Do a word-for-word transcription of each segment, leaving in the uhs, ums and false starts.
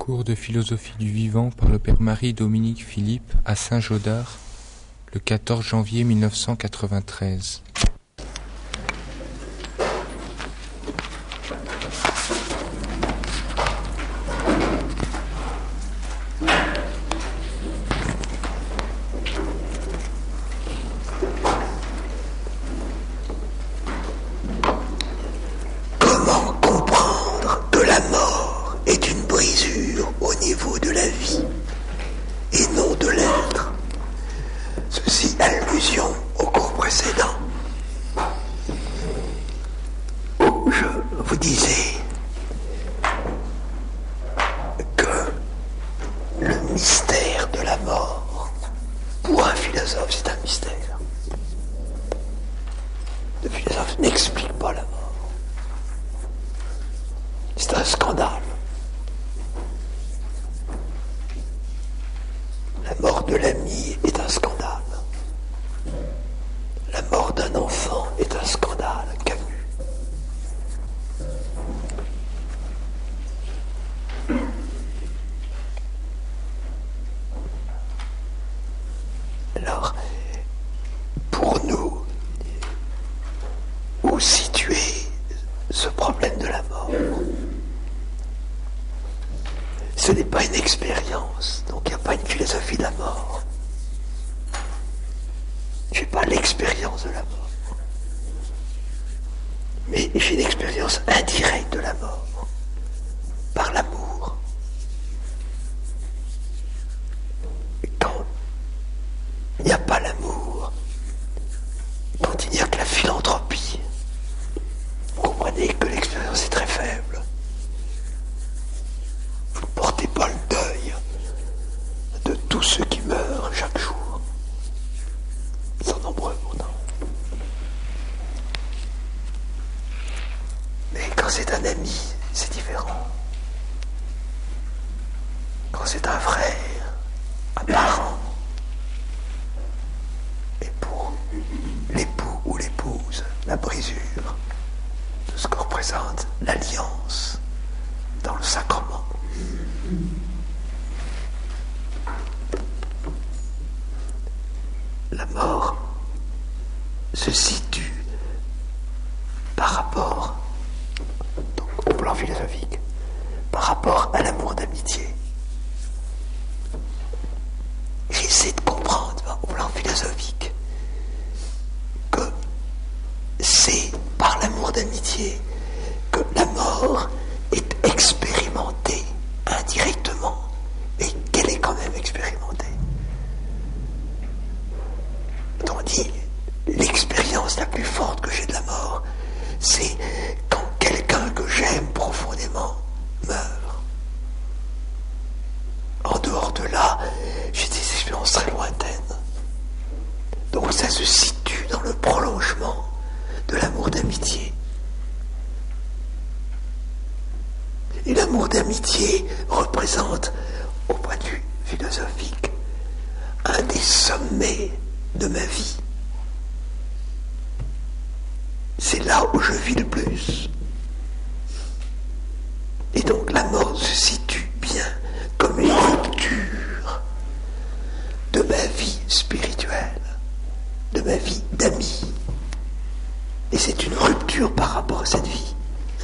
Cours de philosophie du vivant par le père Marie-Dominique Philippe à Saint-Gaudard, le quatorze janvier mille neuf cent quatre-vingt-treize. Comment comprendre que la mort est une brisure au niveau de la vie et non de l'être? Ceci allusion au cours précédent où je vous disais que le mystère de la mort, pour un philosophe, c'est un mystère. Le philosophe n'explique pas la mort. C'est un scandale. La mort de l'ami est un scandale. La mort d'un enfant est un scandale. Camus. Alors, pour nous, où situer ce problème de la mort? Ce n'est pas une expérience, donc il n'y a pas une philosophie de la mort. Je n'ai pas l'expérience de la mort. Mais j'ai une expérience indirecte de la mort, par l'amour. Et quand il n'y a pas l'amour, quand il n'y a que la philanthropie, vous comprenez que l'expérience est très faible. Vous ne portez pas le deuil de tous ceux qui meurent chaque jour. Ils sont nombreux pourtant. Mais quand c'est un ami, c'est différent. Quand c'est un frère, un parent, et pour l'époux ou l'épouse, la brisure de ce que représente l'alliance dans le sacrement. La mort se situe par rapport, donc, au plan philosophique, par rapport à l'amour d'amitié. J'essaie de comprendre au plan philosophique que c'est par l'amour d'amitié que la mort est expérimentée indirectement, mais qu'elle est quand même expérimentée. On dit, l'expérience la plus forte que j'ai de la mort, c'est quand quelqu'un que j'aime profondément meurt. En dehors de là, j'ai des expériences très lointaines. Donc ça se situe dans le prolongement de l'amour d'amitié. Et l'amour d'amitié représente, au point de vue philosophique, un des sommets de ma vie. C'est là où je vis le plus. Et donc la mort se situe bien comme une rupture de ma vie spirituelle, de ma vie d'ami. Et c'est une rupture par rapport à cette vie.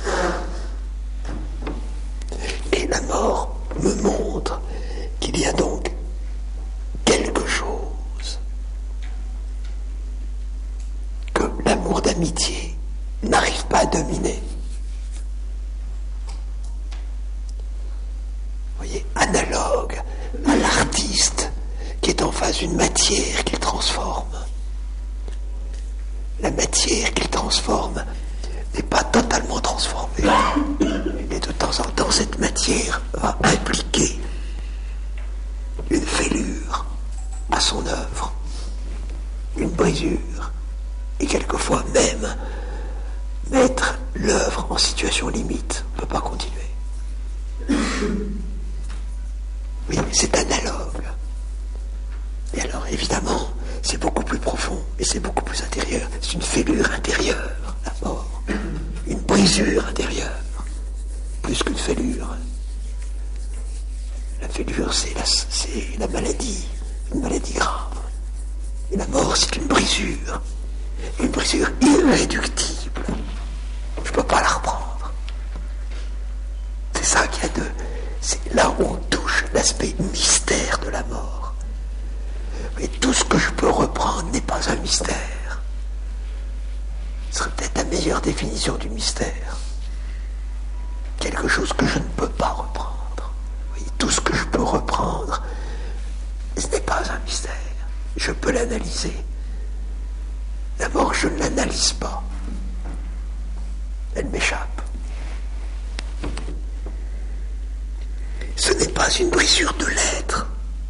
Et la mort me montre qu'il y a donc quelque chose que l'amour d'amitié n'arrive pas à dominer. Vous voyez, analogue à l'artiste qui est en face d'une matière qu'il transforme. La matière qu'il transforme n'est pas totalement transformée. Et de temps en temps, cette matière va impliquer une fêlure à son œuvre, une brisure, et quelquefois même mettre l'œuvre en situation limite. On ne peut pas continuer. Oui, c'est analogue. Et alors, évidemment, c'est beaucoup plus profond et c'est beaucoup plus intérieur. C'est une fêlure intérieure, la mort. Une brisure intérieure, plus qu'une fêlure. fêlure, c'est la, c'est la maladie, une maladie grave. Et la mort, c'est une brisure, une brisure irréductible. Je ne peux pas la reprendre. C'est ça qu'il y a de... C'est là où on touche l'aspect mystère de la mort. Mais tout ce que je peux reprendre n'est pas un mystère. Ce serait peut-être la meilleure définition du mystère. Quelque chose que je ne peux pas reprendre. Oui, tout ce que je peux reprendre, ce n'est pas un mystère. Je peux l'analyser. La mort, je ne l'analyse pas. Elle m'échappe. Ce n'est pas une brisure de l'être.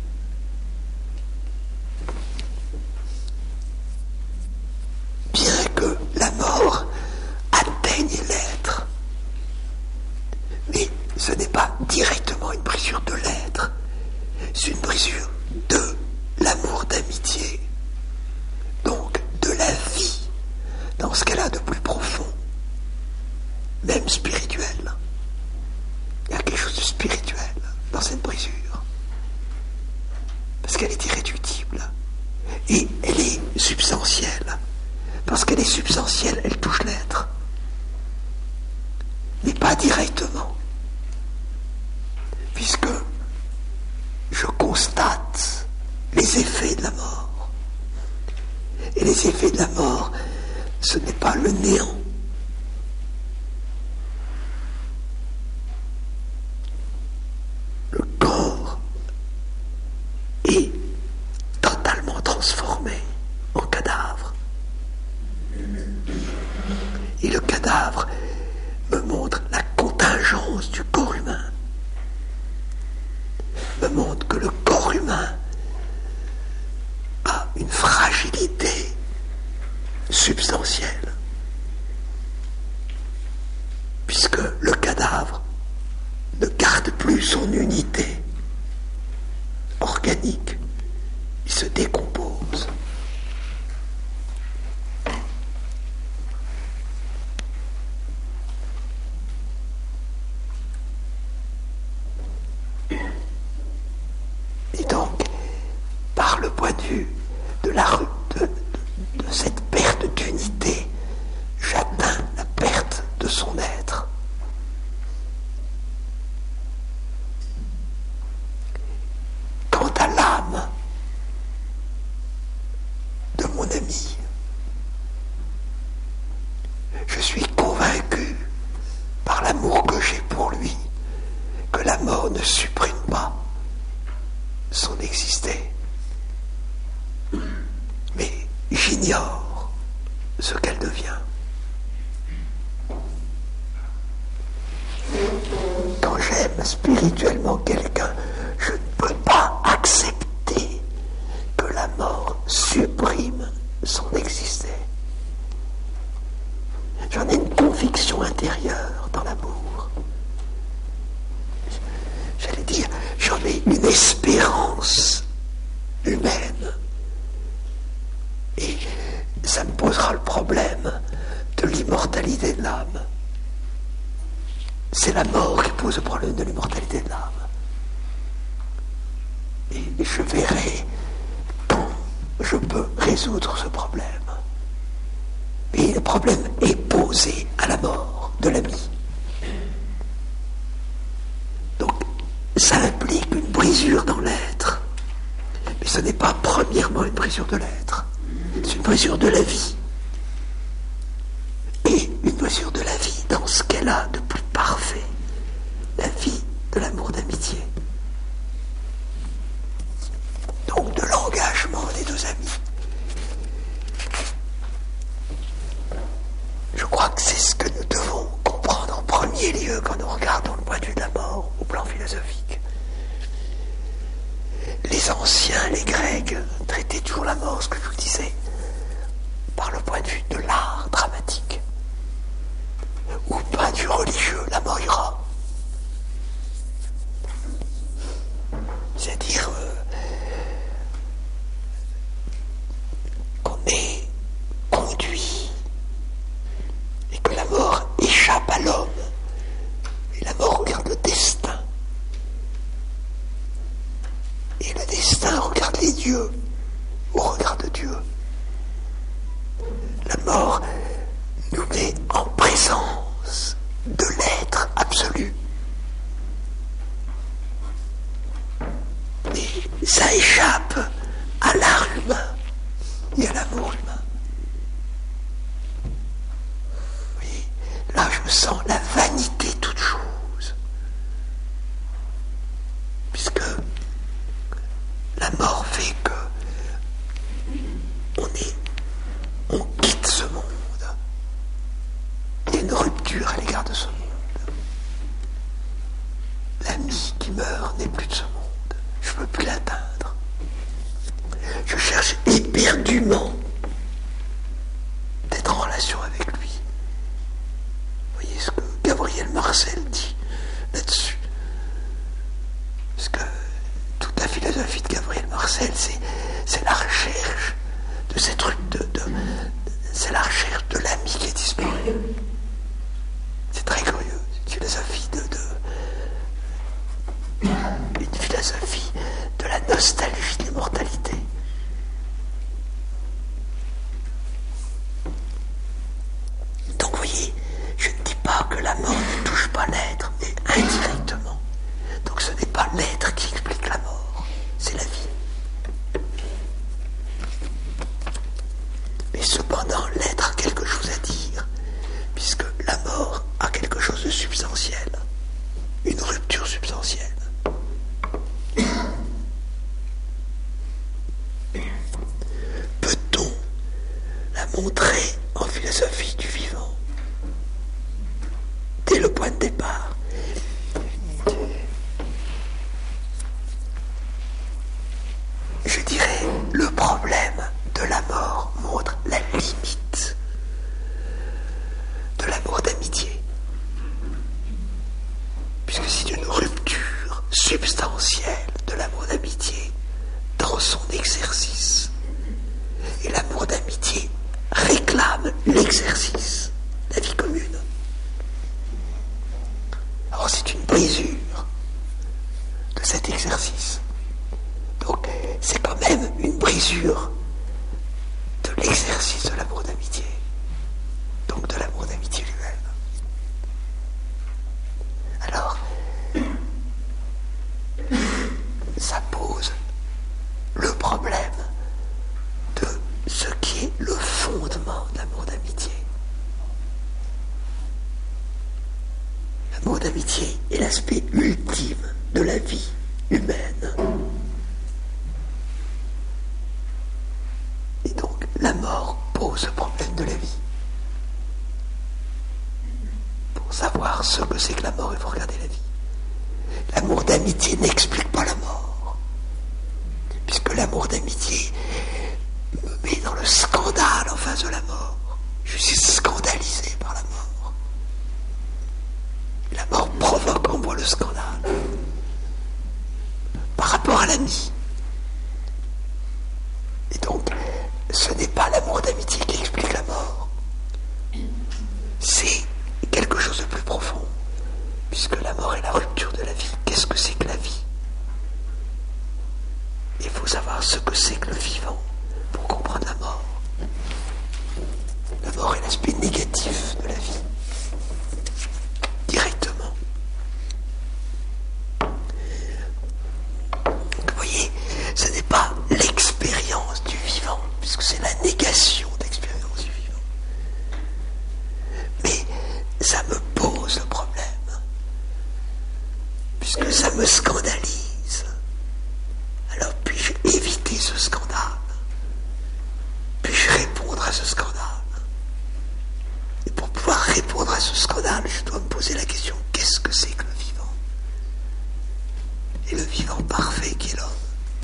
Bien que la mort atteigne l'être, mais ce n'est pas directement une brisure de l'être, c'est une brisure de l'amour d'amitié, donc de la vie, dans ce qu'elle a de plus profond, même spirituel. Il y a quelque chose de spirituel dans cette brisure, parce qu'elle est irréductible, et elle est substantielle. Parce qu'elle est substantielle, elle touche l'être, mais pas directement, puisque je constate les effets de la mort. Et les effets de la mort, ce n'est pas le néant. Le corps est totalement transformé en cadavre. Et le cadavre me montre la contingence du corps humain, me montre que le corps humain a une fragilité substantielle, puisque le cadavre ne garde plus son unité organique, il se décompose. Et donc, par le point de vue de la rue, de, de, de cette perte d'unité, j'atteins la perte de son être. Quant à l'âme de mon ami, je suis convaincu par l'amour que j'ai pour lui que la mort ne supprime pas son exister. Mais j'ignore ce qu'elle devient. Quand j'aime spirituellement quelqu'un, je ne peux pas accepter que la mort supprime son exister. J'en ai une conviction intérieure dans l'amour. J'allais dire, j'en ai une espérance humaine. Et ça me posera le problème de l'immortalité de l'âme. C'est la mort qui pose le problème de l'immortalité de l'âme. Et je verrai quand je peux résoudre ce problème. Et le problème est posé à la mort de l'ami. Donc, ça implique une brisure dans l'être. Mais ce n'est pas premièrement une brisure de l'être. C'est une brisure de la vie. Et une brisure de la vie dans ce qu'elle a de plus parfait. La vie de l'amour d'amitié. Donc de l'engagement des deux amis. Je crois que c'est ce que nous devons comprendre en premier lieu quand nous regardons le point de vue de la mort au plan philosophique. Les anciens, les Grecs, traitaient toujours la mort, ce que je vous disais, par le point de vue de l'art dramatique. Ou point de vue religieux, la mort ira. C'est-à-dire euh, qu'on est conduit et que la mort échappe à l'homme. Et la Dieu, au regard de Dieu. La mort nous met en présence de l'être absolu. Et ça échappe à l'art humain et à l'amour humain. Vous voyez, là je sens la vanité de toute chose. Puisque la mort fait que on est, on quitte ce monde. Il y a une rupture à l'égard de ce monde. L'ami qui meurt n'est plus de ce monde. Je ne peux plus l'atteindre. Je cherche éperdument d'être en relation avec lui. Vous voyez ce que Gabriel Marcel dit là-dessus. Parce que toute la philosophie de Gabriel Marcel, c'est, c'est la recherche de cette truc de, de, de c'est la recherche de l'ami qui est disparu. C'est très curieux, c'est une philosophie de, de une philosophie de la nostalgie de l'immortalité. Donc vous voyez, je ne dis pas que la mort ne touche pas l'être, mais indirectement. Donc ce n'est pas l'être qui explique la mort, c'est la vie. Mais cependant, l'être a quelque chose à dire, puisque la mort a quelque chose de substantiel, une rupture substantielle. Peut-on la montrer en philosophie du vivant dès le point de départ? Je dirais, le problème de la mort montre la limite de l'amour d'amitié. Puisque c'est une rupture substantielle de l'amour d'amitié dans son exercice. Et l'amour d'amitié réclame l'exercice, la vie commune. Alors c'est une brisure de cet exercice. Donc c'est quand même une brisure de l'exercice de l'amour d'amitié. Donc de l'amour d'amitié lui-même. Alors, ça pose le problème de ce qui est le fondement de l'amour d'amitié. L'amour d'amitié est l'aspect ultime de la vie humaine. Et donc, la mort pose le problème de la vie. Pour savoir ce que c'est que la mort, il faut regarder la vie. L'amour d'amitié n'explique pas la mort. Puisque l'amour d'amitié me met dans le scandale en face de la mort. Je suis scandalisé par la mort. Et la mort provoque en moi le scandale. Par rapport à l'ami. Et donc, ce n'est pas l'amour d'amitié qui explique la mort. C'est quelque chose de plus profond. Puisque la mort est la rupture de la vie. Qu'est-ce que c'est que la vie? Il faut savoir ce que c'est que le vivant pour comprendre la mort. La mort est l'aspect négatif de la vie. Directement. Donc vous voyez, ce n'est pas l'expérience du vivant, puisque c'est la négation d'expérience du vivant. Mais ça me pose le problème. Puisque ça me scandalise. Alors puis-je éviter ce scandale? Puis-je répondre à ce scandale? Et pour pouvoir répondre à ce scandale, je dois me poser la question, qu'est-ce que c'est que le vivant? Et le vivant parfait qui est l'homme.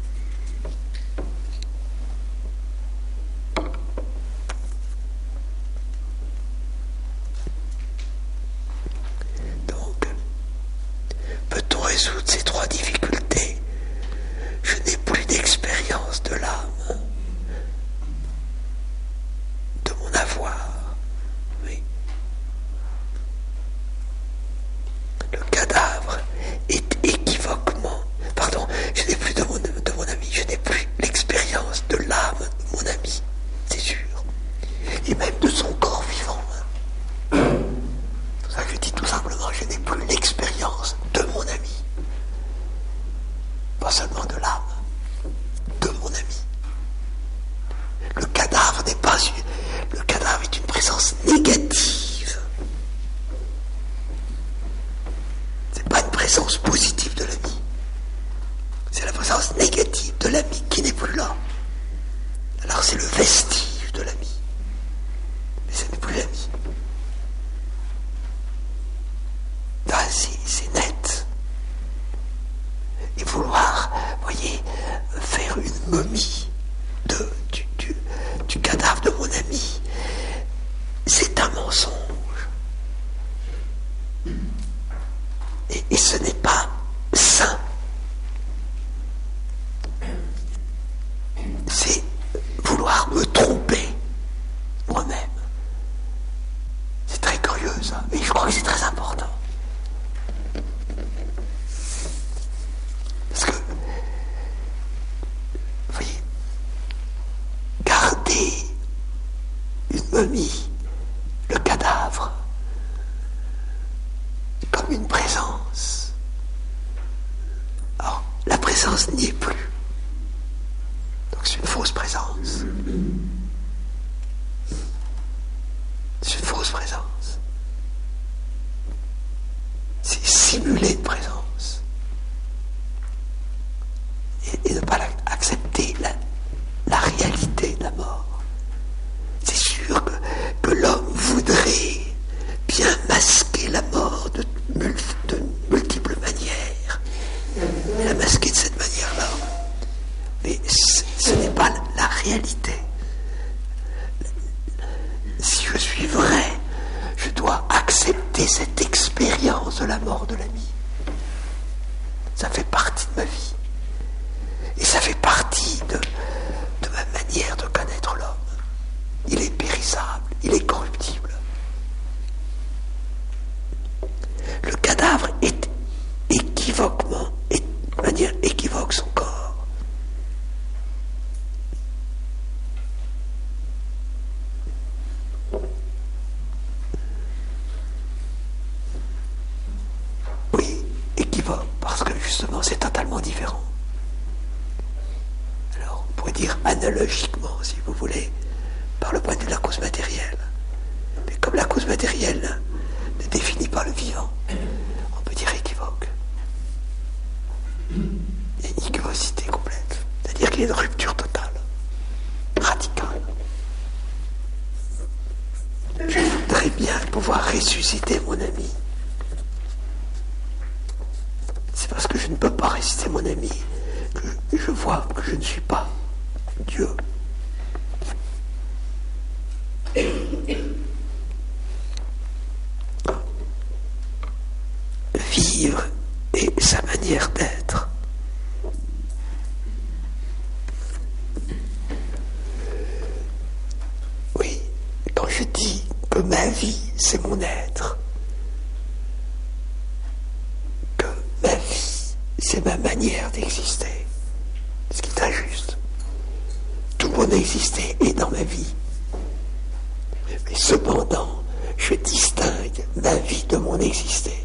Peut-on résoudre ces trois difficultés? Je n'ai plus d'expérience de l'âme, de mon avoir. Oui. Le cadavre est équivoquement, pardon, je n'ai plus de mon, de mon ami, je n'ai plus l'expérience ça que je dis tout simplement, je n'ai plus l'expérience de mon ami. Pas seulement de l'âme, de mon ami. Le cadavre n'est pas une, le cadavre est une présence négative. C'est pas une présence positive de l'ami. C'est la présence négative de l'ami qui n'est plus là. Alors c'est le vestige de l'ami. Mais ce n'est plus l'ami. Là, c'est, c'est net. Et vouloir, voyez, faire une momie de, du, du, du cadavre de mon ami, c'est un mensonge. Et, et ce n'est pas sain. C'est vouloir me tromper moi-même. C'est très curieux ça, et je crois que c'est très important. Parce que, vous voyez, garder une momie, le cadavre, comme une présence. Alors, la présence n'y est plus. Donc c'est une fausse présence. C'est une fausse présence. C'est simuler une présence. Et, et ne pas la, accepter la, la réalité de la mort. C'est sûr que, que l'homme voudrait bien masquer la mort de, de multiples manières. Et la masquer de cette manière-là. Mais ce, ce n'est pas la réalité. Si je suis vrai, je dois accepter cette expérience de la mort de l'ami. Ça fait partie de ma vie. Et ça fait partie de, de ma manière de connaître l'homme. Il est périssable, il est corruptible. Le cadavre est équivoquement, est, de manière équivoque son corps. Oui, équivoque, parce que justement c'est totalement différent. Alors on pourrait dire analogiquement, si vous voulez, par le point de vue de la cause matérielle. Mais comme la cause matérielle ne définit pas le vivant, on peut dire équivoque. Il y a une équivocité complète. C'est-à-dire qu'il y a une rupture totale, radicale. Je voudrais bien pouvoir ressusciter mon ami. C'est parce que je ne peux pas ressusciter mon ami que je vois que je ne suis pas Dieu. Vivre est sa manière d'être. Oui, quand je dis que ma vie, c'est mon être, que ma vie, c'est ma manière d'exister, ce qui est injuste. Tout mon exister est dans ma vie. Mais cependant, je distingue ma vie de mon exister.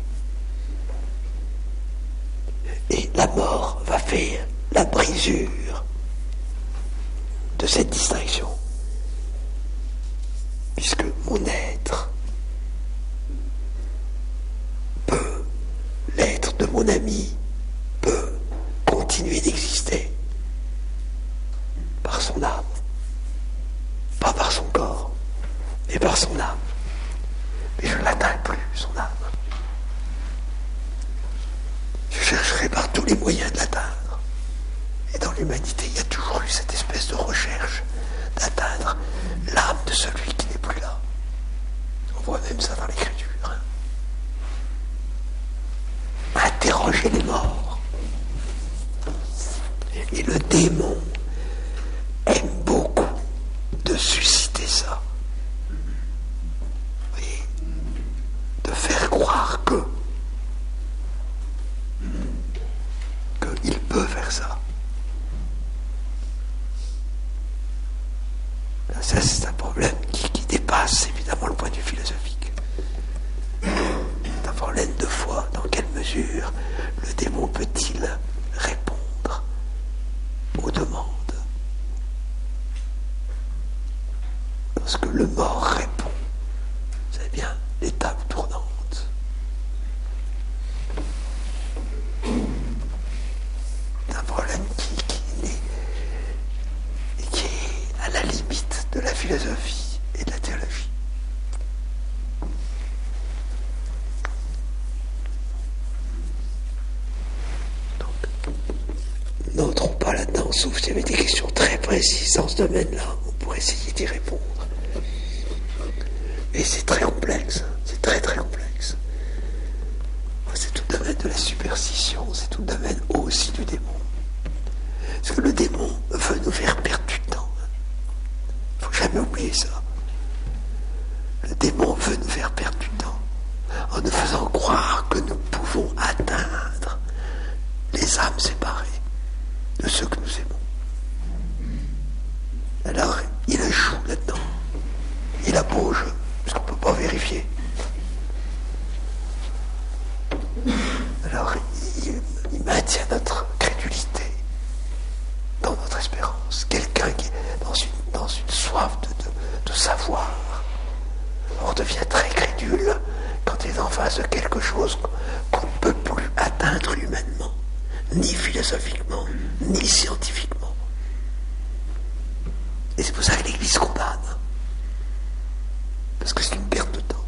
Et la mort va faire la brisure de cette distinction. Puisque mon être peut, l'être de mon ami peut continuer d'exister par son âme, pas par son corps, mais par son âme. Mais je ne l'atteins plus, son âme. Je chercherai par tous les moyens de l'atteindre. Et dans l'humanité, il y a toujours eu cette espèce de recherche d'atteindre l'âme de celui qui n'est plus là. On voit même ça dans l'écriture. Hein. Interroger les morts. Et le démon aime beaucoup de susciter ça. Vous voyez, de faire croire que qu'il peut faire ça. Ça, c'est un problème qui, qui dépasse évidemment le point de vue philosophique. problème de foi. Dans quelle mesure le démon peut-il répondre aux demandes? Lorsque le mort répond, c'est bien l'étape tournante. C'est un problème qui, qui, est, qui est à la limite de la philosophie et de la théologie. Donc, n'entrons pas là-dedans, sauf s'il y avait des questions très précises dans ce domaine-là, on pourrait essayer d'y répondre. Et c'est très complexe, c'est très très complexe. C'est tout le domaine de la superstition, c'est tout le domaine aussi du démon. Parce que le démon veut nous faire perdre du temps. Il ne faut jamais oublier ça. Le démon veut nous faire perdre du temps en nous faisant croire que nous pouvons atteindre les âmes séparées de ceux que nous aimons. Alors, il joue là-dedans. Il a beau jeu. Parce qu'on ne peut pas vérifier. Alors, il, il maintient notre crédulité dans notre espérance. Quelqu'un qui est dans une, dans une soif de, de, de savoir, on devient très crédule quand il est en face de quelque chose qu'on ne peut plus atteindre humainement, ni philosophiquement, ni scientifiquement. Et c'est pour ça que l'Église condamne. Parce que c'est une perte de temps.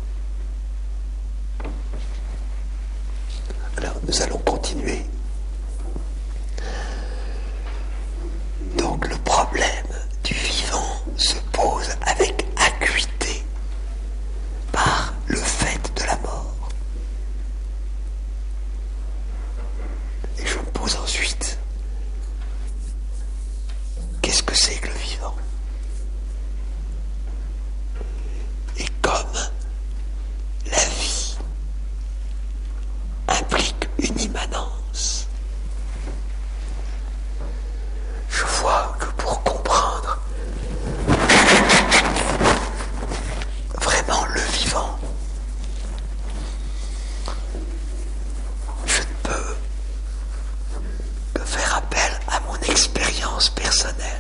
Alors, nous allons continuer. Donc, le problème du vivant se pose avec acuité par le fait de la mort. Et je me pose ensuite, qu'est-ce que c'est que le vivant ? Et comme la vie implique une immanence, je vois que pour comprendre vraiment le vivant, je ne peux que faire appel à mon expérience personnelle.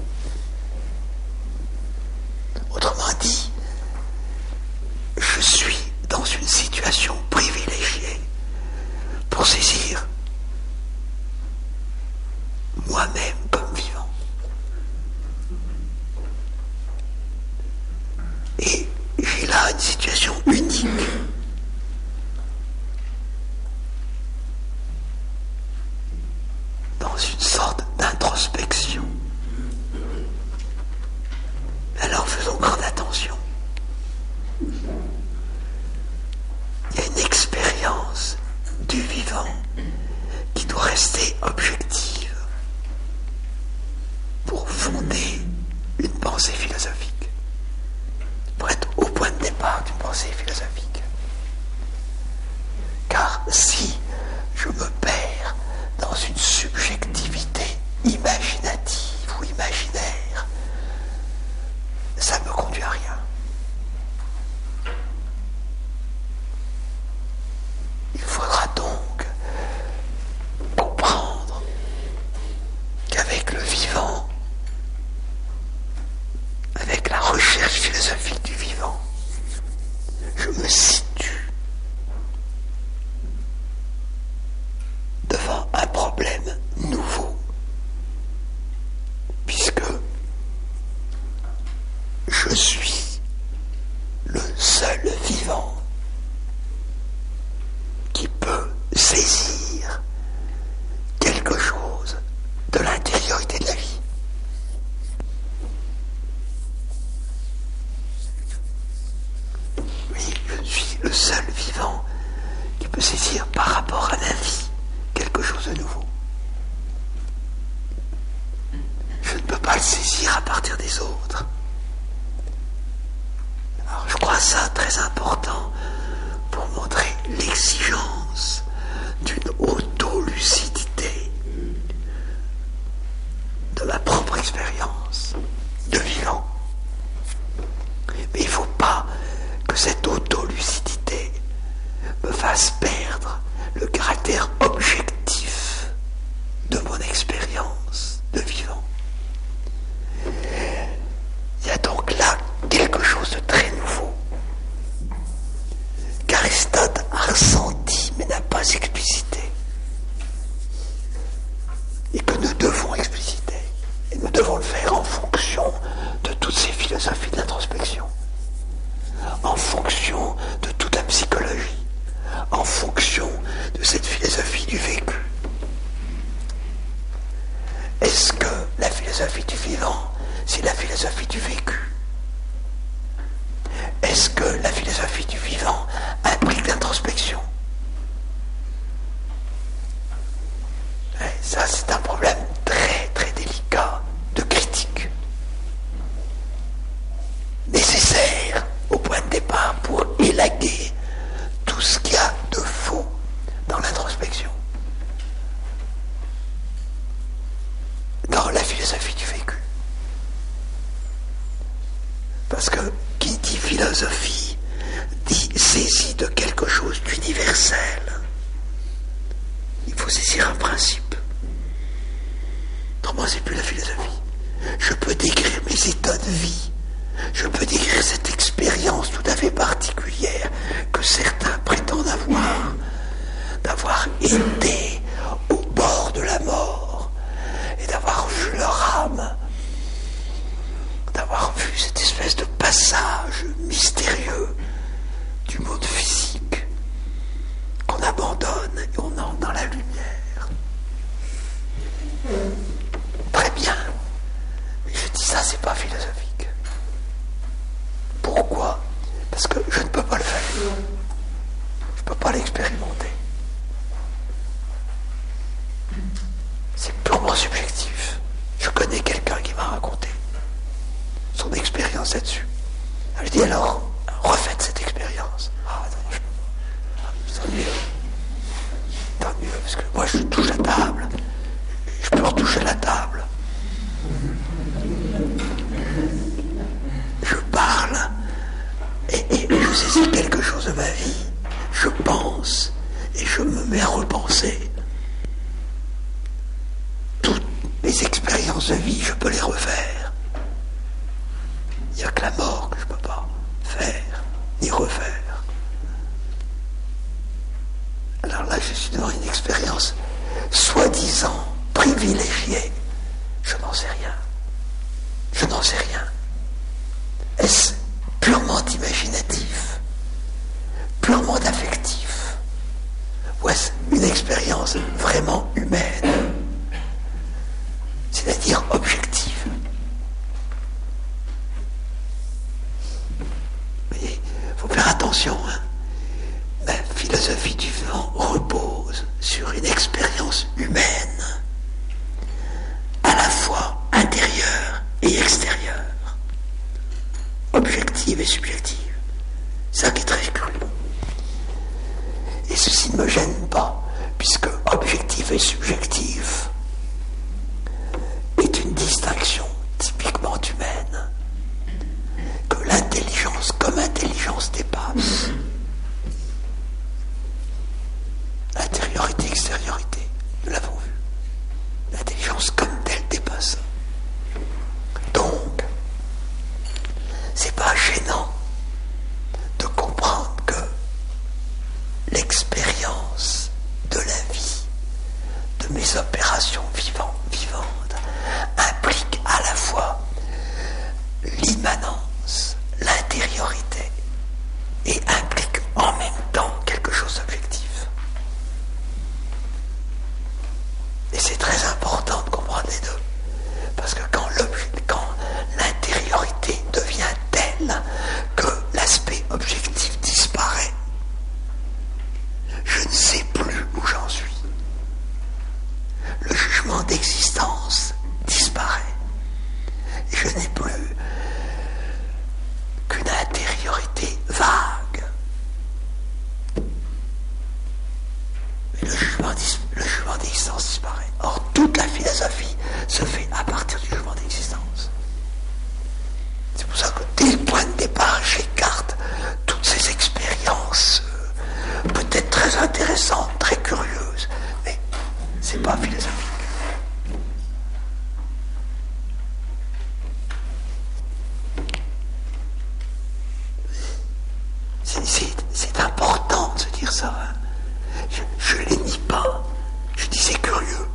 Autrement dit, je suis dans une situation privilégiée pour saisir moi-même comme vivant. Et j'ai là une situation unique. Dans une sorte d'introspection. Alors faisons grande attention. Il y a une expérience du vivant qui doit rester objective pour fonder une pensée philosophique, pour être au point de départ d'une pensée philosophique. Car si je me perds dans une subjectivité imaginative ou imaginaire, ça ne me conduit à rien. Il faudra donc comprendre qu'avec le vivant, avec la recherche philosophique du vivant, je me situe devant un problème nouveau, puisque je suis le seul vivant qui peut saisir quelque chose de l'intériorité de la vie. Oui, je suis le seul vivant qui peut saisir par rapport à la vie quelque chose de nouveau. Je ne peux pas le saisir à partir des autres. Alors je crois ça très important pour montrer l'exigence d'une auto-lucidité de ma propre expérience de vivant. Mais il ne faut pas que cette auto-lucidité me fasse senti mais n'a pas explicité. Et que nous devons expliciter. Et nous devons le faire en fonction de toutes ces philosophies de l'introspection. En fonction de toute la psychologie. En fonction de cette philosophie du vécu. Est-ce que la philosophie du vivant, c'est la philosophie du vécu? Est-ce que la philosophie du vivant implique l'introspection? Ça, c'est un problème très très délicat de critique. Nécessaire au point de départ pour élaguer tout ce qu'il y a de faux dans l'introspection. Dans la philosophie du vécu. Parce que qui dit philosophie dit saisie de quelque chose d'universel. Il faut saisir un principe. Autrement, c'est plus la philosophie. Je peux décrire mes états de vie. Je peux décrire cette expérience tout à fait particulière que certains prétendent avoir, d'avoir été au bord de la mort et d'avoir vu leur âme, d'avoir vu cette espèce de passage mystérieux du monde physique qu'on abandonne et on entre dans la lumière. Très bien, mais je dis ça, c'est pas philosophique. Pourquoi? Parce que je ne peux pas le faire. Je ne peux pas l'expérimenter. C'est purement subjectif. Je connais quelqu'un qui m'a raconté son expérience là-dessus. Je dis alors, refaites cette expérience. Ah non, je peux pas. C'est mieux. Tant mieux, parce que moi je touche la table. Je peux retoucher la table. Je parle et, et je saisis quelque chose de ma vie. Je pense et je me mets à repenser. Toutes mes expériences de vie, je peux les refaire. Il n'y a que la mort que je ne peux pas faire ni refaire. Alors là, je suis devant une expérience soi-disant privilégiée. Je n'en sais rien. Je n'en sais rien. Est-ce purement imaginatif, purement affectif, ou est-ce une expérience vraiment humaine, c'est-à-dire objective? Mais il faut faire attention, hein. La philosophie du vivant repose sur une expérience humaine, à la fois intérieure et extérieure, objective et subjective. C'est ça qui est très curieux. Et ceci ne me gêne pas, puisque objectif et subjectif est une distinction typiquement humaine, que l'intelligence comme intelligence dépasse. Intériorité, extériorité, nous l'avons vu. L'intelligence comme telle dépasse. Donc, c'est pas gênant de comprendre que l'expérience de la vie, de mes opérations vivantes, vivantes, implique à la fois l'immanence, l'intériorité, et implique en même temps quelque chose d'objectif. Et c'est très important de comprendre les deux. Parce que quand, quand l'intériorité devient telle que l'aspect objectif disparaît, je ne sais plus où j'en suis. Le jugement d'existence disparaît. Et je n'ai plus qu'une intériorité vague. Mais le jugement, le jugement d'existence disparaît. Or, toute la philosophie se fait à partir du jugement d'existence. C'est pour ça que dès le point de départ, j'écarte toutes ces expériences euh, peut-être très intéressantes, très curieuses, mais c'est pas philosophique. C'est, c'est, c'est important de se dire dire ça. Hein. Je ne les nie pas. Je dis c'est curieux.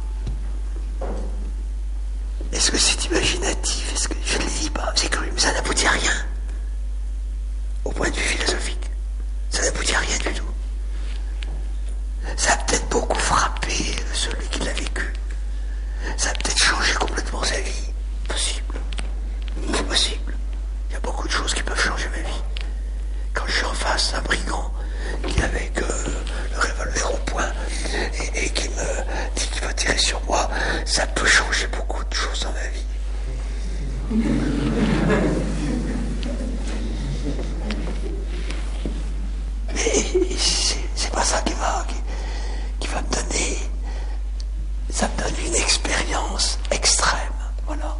Est-ce que c'est imaginatif? Est-ce que je ne les dis pas? C'est curieux, mais ça n'aboutit à rien. Au point de vue philosophique, ça n'aboutit à rien du tout. Ça a peut-être beaucoup frappé celui qui l'a vécu. Ça a peut-être changé complètement sa vie. Possible. C'est possible. Il y a beaucoup de choses qui peuvent changer ma vie. Quand je suis en face d'un brigand qui, avec euh, le revolver au poing et, et qui me dit qu'il va tirer sur moi, ça peut changer beaucoup de choses dans ma vie. Mais c'est, c'est pas ça qui va, qui, qui va me donner. Ça me donne une expérience extrême. Voilà.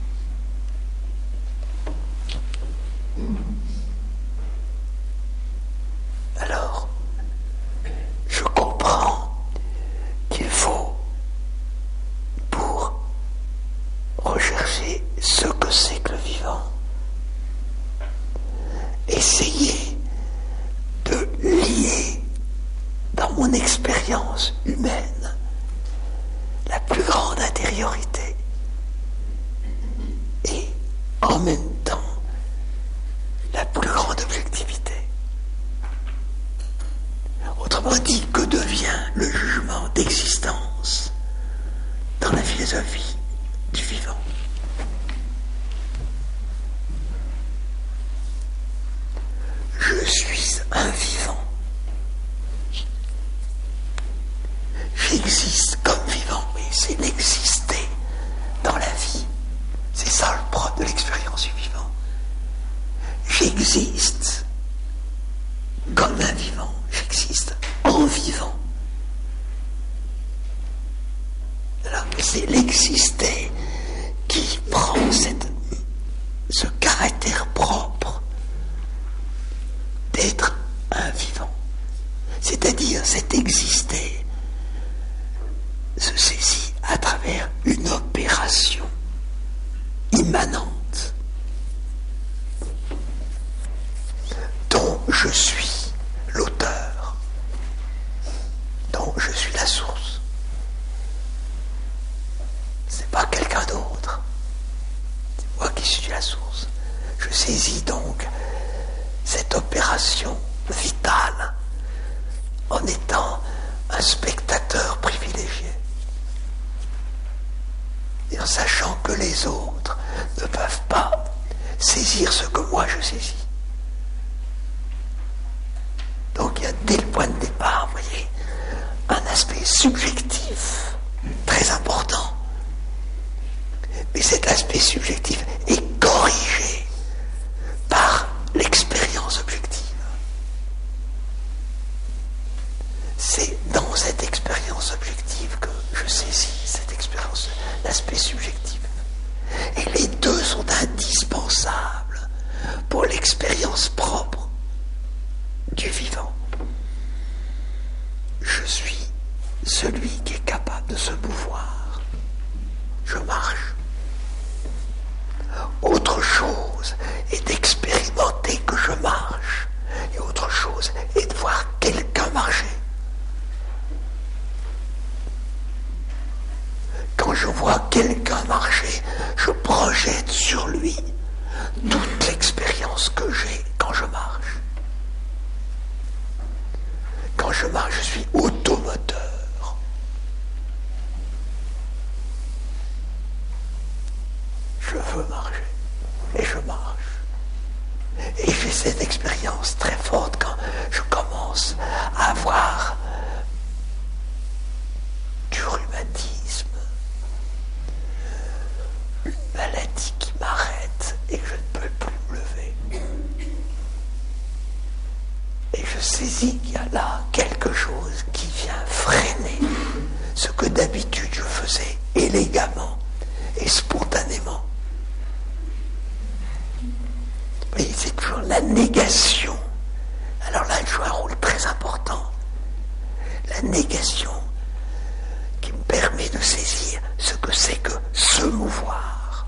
Alors, je comprends qu'il faut, pour rechercher ce que c'est que le vivant, essayer de lier dans mon expérience humaine la plus grande intériorité et en même temps la plus grande objectivité. Autrement dit, que devient le jugement d'existence dans la philosophie du vivant? Je suis un vivant. J'existe comme vivant, mais c'est l'exister dans la vie. C'est ça le propre de l'expérience du vivant. J'existe comme un vivant. J'existe en vivant. Alors, c'est l'exister qui prend cette, ce caractère propre d'être un vivant. C'est-à-dire cet exister se saisit à travers une opération immanente dont je suis l'auteur, dont je suis la source. C'est pas quelqu'un d'autre, c'est moi qui suis la source. Je saisis donc cette opération vitale en étant un spectateur privilégié. Et en sachant que les autres ne peuvent pas saisir ce que moi je saisis. Donc il y a dès le point de départ, vous voyez, un aspect subjectif très important. Mais cet aspect subjectif est corrigé par l'expérience objective. C'est dans cette expérience objective que je saisis cette expérience, l'aspect subjectif. Et les deux sont indispensables pour l'expérience propre du vivant. Je suis celui qui est capable de se mouvoir. Je marche. Autre chose est d'expérimenter que je marche. Et autre chose est de voir quelqu'un marcher. Quand je vois quelqu'un marcher, je projette sur lui toute l'expérience que j'ai quand je marche. Quand je marche, je suis automoteur. Je veux marcher et je marche. Et j'ai cette expérience très forte quand je commence à avoir du rhumatisme, une maladie qui m'arrête et que je ne peux plus me lever. Et je saisis qu'il y a là quelque chose qui vient freiner ce que d'habitude je faisais élégamment et spontanément. Et c'est toujours la négation. Alors là, elle joue un rôle très important. La négation qui me permet de saisir ce que c'est que se mouvoir.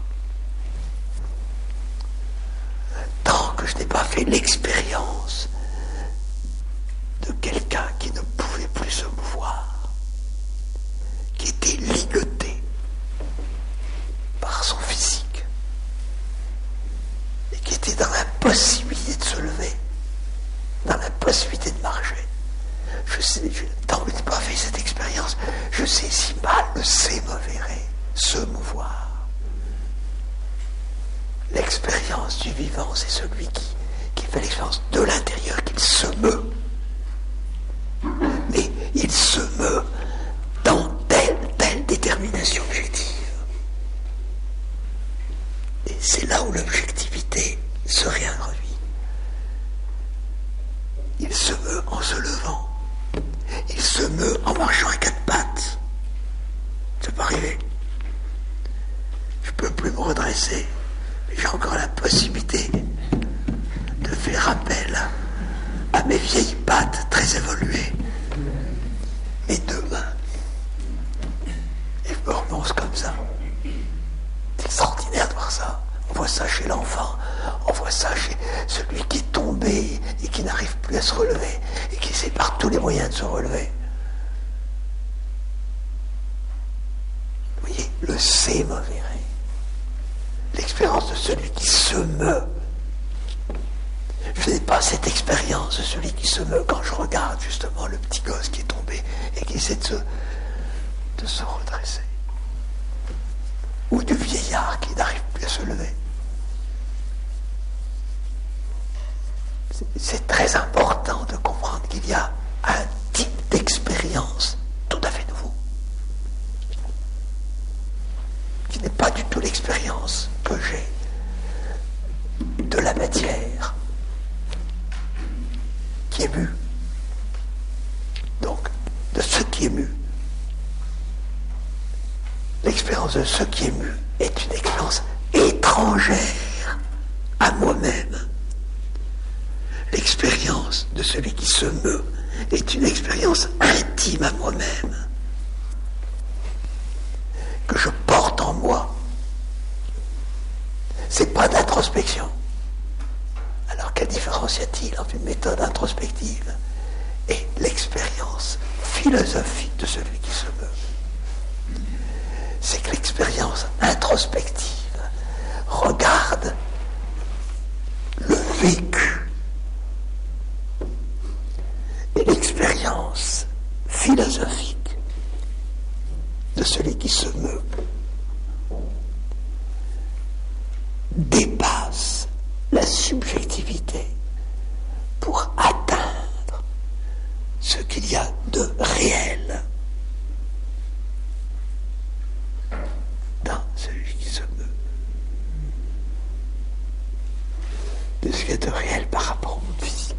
Tant que je n'ai pas fait l'expérience de quelqu'un qui je sais, je, tant que je n'ai pas fait cette expérience, je sais si mal le s'émouverait, se mouvoir. L'expérience du vivant, c'est celui qui, qui fait l'expérience de l'intérieur, qu'il se meut. Mais il se meut dans telle, telle détermination objective. Et c'est là où l'objectivité se réintroduit. Il se meut en se levant. Il se meut en marchant à quatre pattes. Ça peut arriver. Je ne peux plus me redresser. J'ai encore la possibilité de faire appel à mes vieilles pattes très évoluées. Mes deux mains. Et je me remonte comme ça. C'est extraordinaire de voir ça. On voit ça chez l'enfant. On voit ça chez celui qui est tombé et qui n'arrive plus à se relever et qui essaie par tous les moyens de se relever. Vous voyez, le s'émouverait. L'expérience de celui qui se meut. Je n'ai pas cette expérience de celui qui se meut quand je regarde justement le petit gosse qui est tombé et qui essaie de se, de se redresser. Ou du vieillard qui n'arrive plus à se lever. C'est, c'est très important de comprendre qu'il y a un type d'expérience tout à fait nouveau, qui n'est pas du tout l'expérience que j'ai de la matière qui est mue. Donc, de ce qui est mu. L'expérience de ce qui est mu est une expérience étrangère à moi-même. L'expérience de celui qui se meut est une expérience intime à moi-même, que je porte en moi. C'est pas d'introspection. Alors quelle différence y a-t-il entre une méthode introspective et l'expérience philosophique de celui qui se meut? C'est que l'expérience introspective regarde le vécu. Et l'expérience philosophique de celui qui se meut dépasse la subjectivité pour atteindre ce qu'il y a de réel dans celui qui se meut, de ce qu'il y a de réel par rapport au monde physique.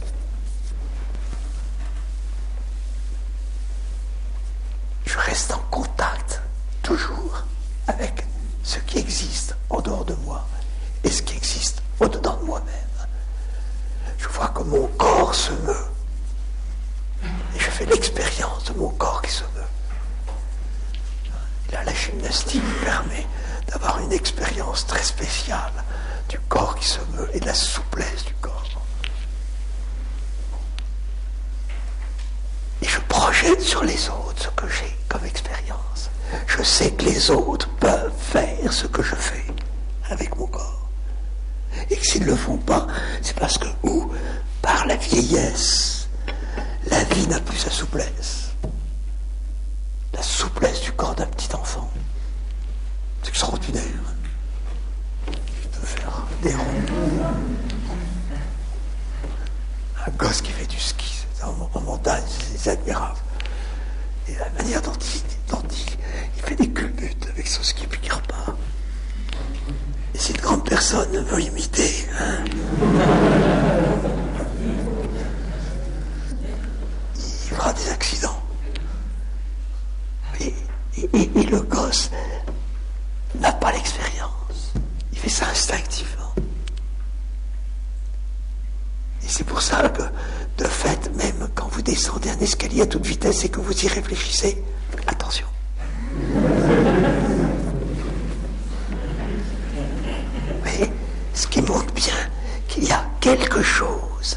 Je reste en contact toujours avec ce qui existe en dehors de moi et ce qui existe au-dedans de moi-même. Je vois que mon corps se meut et je fais l'expérience de mon corps qui se meut. Là, la gymnastique me permet d'avoir une expérience très spéciale du corps qui se meut et de la souplesse du corps. Et je projette sur les autres ce que j'ai comme expérience. Je sais que les autres peuvent faire ce que je fais avec mon corps. Et que s'ils ne le font pas, c'est parce que, ou par la vieillesse, la vie n'a plus sa souplesse. La souplesse du corps d'un petit enfant. C'est extraordinaire. Il peut faire des ronds. Un gosse qui fait du ski, c'est en, en montagne, c'est admirable. Et la manière dont il, dont il, il fait des culbutes avec son ski puis qu'il repart. Et si une grande personne veut imiter, hein, il fera des accidents. Et, et, et, et le gosse n'a pas l'expérience. Il fait ça instinctivement. Et c'est pour ça que, de fait, même quand vous descendez un escalier à toute vitesse et que vous y réfléchissez, attention. Mais ce qui montre bien qu'il y a quelque chose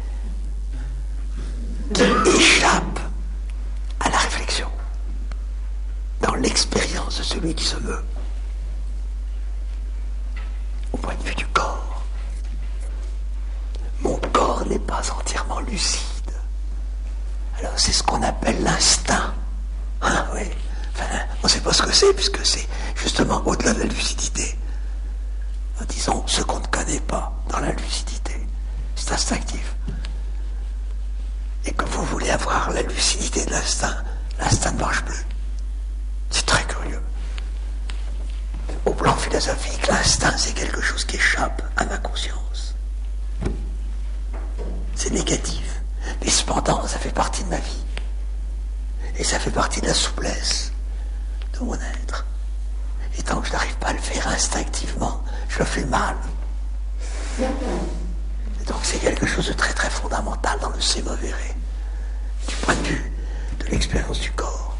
qui échappe à la réflexion dans l'expérience de celui qui se meut au point de vue du corps. Mon corps n'est pas entièrement lucide. Alors c'est ce qu'on appelle l'instinct. Hein, oui. Enfin, on ne sait pas ce que c'est, puisque c'est justement au-delà de la lucidité. Disons, ce qu'on ne connaît pas dans la lucidité. C'est instinctif. Et que vous voulez avoir la lucidité de l'instinct, l'instinct ne marche plus. C'est très curieux. Au plan philosophique, l'instinct, c'est quelque chose qui échappe à ma conscience. C'est négatif. Mais cependant, ça fait partie de ma vie. Et ça fait partie de la souplesse de mon être. Et tant que je n'arrive pas à le faire instinctivement, je le fais mal. Et donc c'est quelque chose de très très fondamental dans le sémovéré, du point de vue de l'expérience du corps.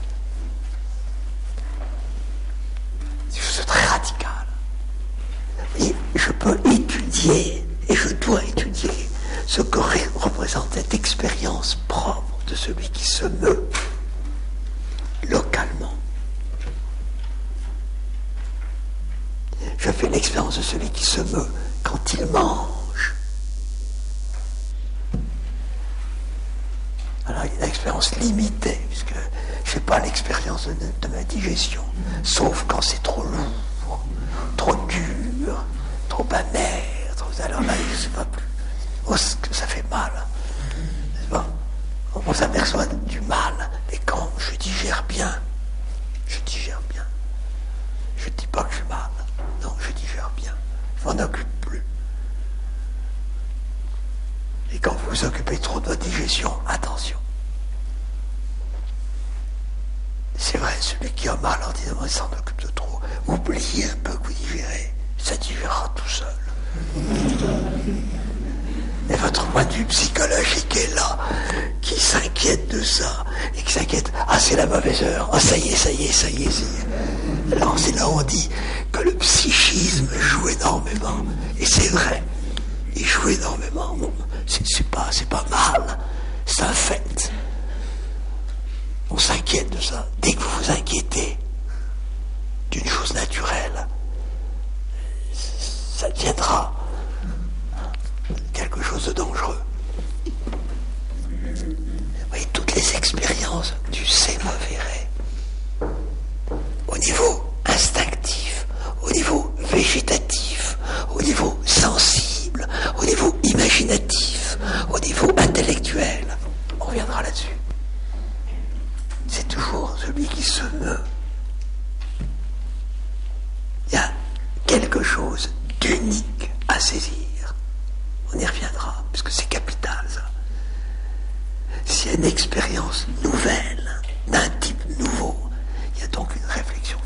C'est quelque chose de très radical. Et je peux étudier, et je dois étudier, ce que représente cette expérience propre de celui qui se meut localement. Je fais l'expérience de celui qui se meut quand il mange. Alors il y a une expérience limitée, puisque je n'ai pas l'expérience de, de ma digestion, sauf quand c'est trop lourd, trop dur, trop amer, trop... alors là je ne sais pas plus. Oh, ça fait mal. N'est-ce pas? On s'aperçoit du mal, et quand je digère bien, je digère bien. Je ne dis pas que j'ai mal. Non, je digère bien. Je m'en occupe plus. Et quand vous vous occupez trop de votre digestion, attention. C'est vrai, celui qui a mal en disant il s'en occupe de trop. Oubliez un peu que vous digérez. Ça digérera tout seul. Et votre point de vue psychologique est là, qui s'inquiète de ça, et qui s'inquiète, ah c'est la mauvaise heure, ah ça y est, ça y est, ça y est, ça y est. Alors c'est là où on dit que le psychisme joue énormément, et c'est vrai, il joue énormément, bon, c'est, c'est, pas, c'est pas mal, c'est un fait. On s'inquiète de ça. Dès que vous vous inquiétez d'une chose naturelle, ça deviendra quelque chose de dangereux. Vous voyez, toutes les expériences du sémovéré, au niveau instinctif, au niveau végétatif, au niveau sensible, au niveau imaginatif, au niveau intellectuel, on reviendra là-dessus. C'est toujours celui qui se meut. Il y a quelque chose d'unique à saisir. On y reviendra, parce que c'est capital, ça. S'il y a une expérience nouvelle, d'un type nouveau, il y a donc une réflexion